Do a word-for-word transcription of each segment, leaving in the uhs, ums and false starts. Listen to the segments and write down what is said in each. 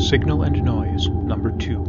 Signal and Noise, Number two.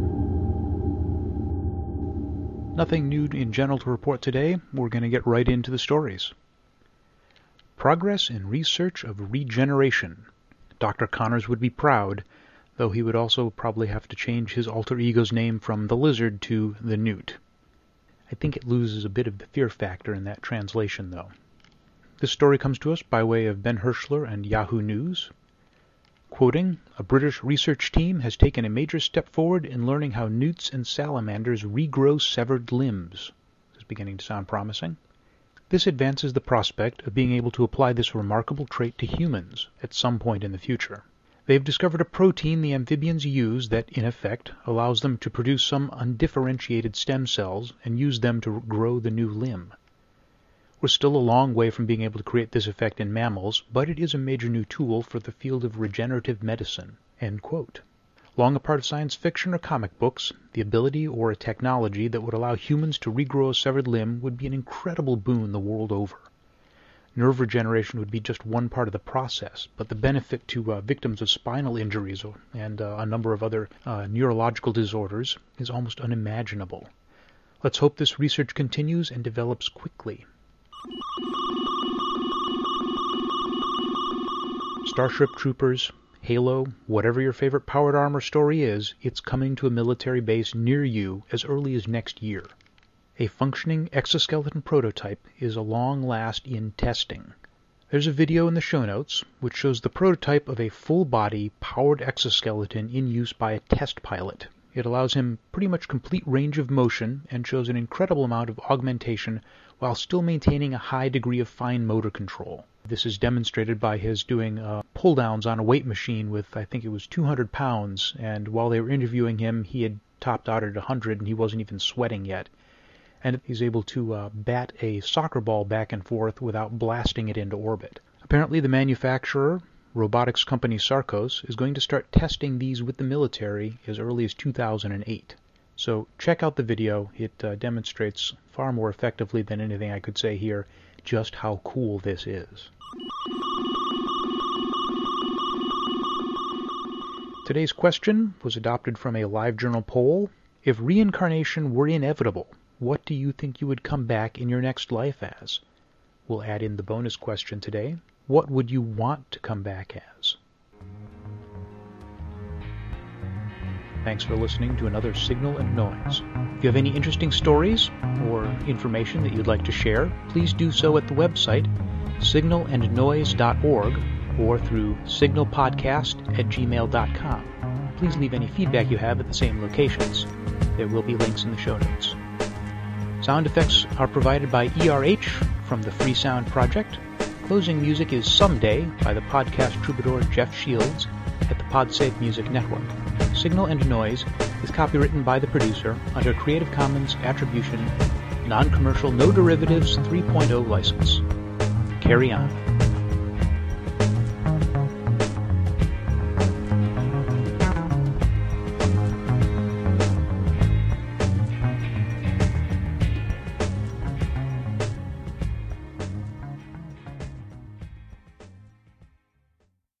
Nothing new in general to report today. We're going to get right into the stories. Progress in research of regeneration. Doctor Connors would be proud, though he would also probably have to change his alter ego's name from the Lizard to the Newt. I think it loses a bit of the fear factor in that translation, though. This story comes to us by way of Ben Hirschler and Yahoo News. Quoting, a British research team has taken a major step forward in learning how newts and salamanders regrow severed limbs. This is beginning to sound promising. This advances the prospect of being able to apply this remarkable trait to humans at some point in the future. They've discovered a protein the amphibians use that, in effect, allows them to produce some undifferentiated stem cells and use them to grow the new limb. We're still a long way from being able to create this effect in mammals, but it is a major new tool for the field of regenerative medicine. End quote. Long a part of science fiction or comic books, the ability or a technology that would allow humans to regrow a severed limb would be an incredible boon the world over. Nerve regeneration would be just one part of the process, but the benefit to uh, victims of spinal injuries and uh, a number of other uh, neurological disorders is almost unimaginable. Let's hope this research continues and develops quickly. Starship Troopers, Halo, whatever your favorite powered armor story is, it's coming to a military base near you as early as next year. A functioning exoskeleton prototype is a long last in testing. There's a video in the show notes which shows the prototype of a full-body, powered exoskeleton in use by a test pilot. It allows him pretty much complete range of motion and shows an incredible amount of augmentation while still maintaining a high degree of fine motor control. This is demonstrated by his doing uh, pull-downs on a weight machine with, I think it was two hundred pounds, and while they were interviewing him, he had topped out at one hundred and he wasn't even sweating yet. And he's able to uh, bat a soccer ball back and forth without blasting it into orbit. Apparently the manufacturer, robotics company Sarcos, is going to start testing these with the military as early as two thousand eight. So check out the video. It uh, demonstrates far more effectively than anything I could say here just how cool this is. Today's question was adopted from a LiveJournal poll. If reincarnation were inevitable, what do you think you would come back in your next life as? We'll add in the bonus question today. What would you want to come back as? Thanks for listening to another Signal and Noise. If you have any interesting stories or information that you'd like to share, please do so at the website signal and noise dot org or through signalpodcast at gmail dot com. Please leave any feedback you have at the same locations. There will be links in the show notes. Sound effects are provided by E R H from the Free Sound Project. Closing music is Someday by the podcast troubadour Jeff Shields at the PodSafe Music Network. Signal and Noise is copywritten by the producer under Creative Commons Attribution, Non-Commercial No Derivatives three point oh license. Carry on.